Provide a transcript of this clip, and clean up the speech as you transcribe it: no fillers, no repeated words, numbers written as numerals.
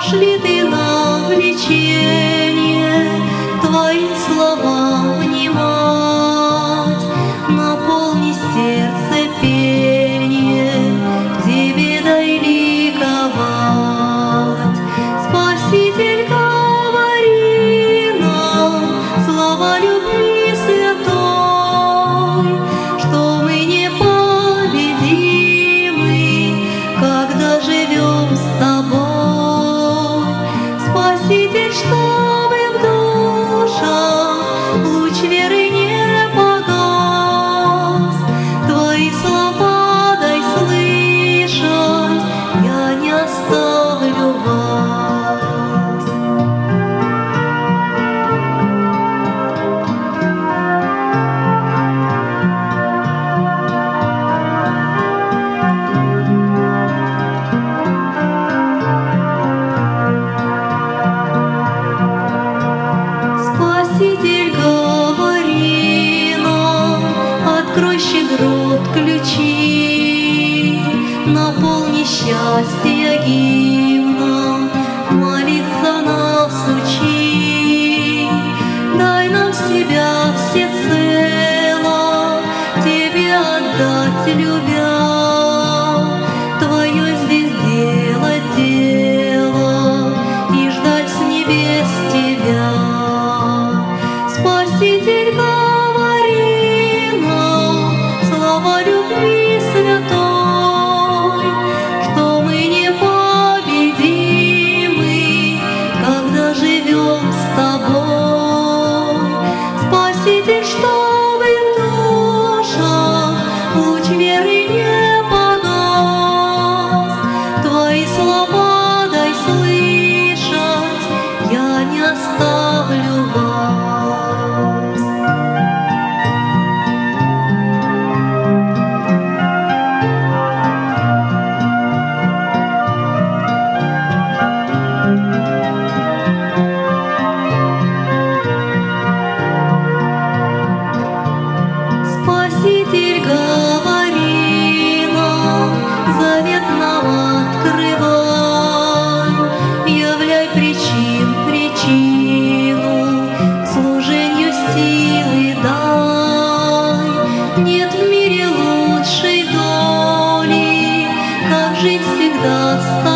дашь ли ты нам лечение, Твои слова внимать, наполни сердце пением, к Тебе дай ликовать. Спаситель, говори нам слова любви святой, что мы непобедимы, когда живем с Тобой. Спаситель, чтобы в душах луч веры не погас, Твои слова дай слышать, я не оставлю вас. Спаситель, говори нам, открой щедрот ключи, наполни счастье гимном, молиться нас учи. Дай нам себя всецело Тебе отдать, любя, Твое здесь делать дело и ждать с небес Тебя. Спаситель, говори нам слова любви святой, что мы непобедимы, когда живем с Тобой. Спаситель, чтобы в душах луч веры не погас, Твои слова дай слышать, я не оставлю вас. Спаситель, говори нам, завет нам открывай, являй причину, служению силы дай. Нет в мире лучшей доли, как жить всегда с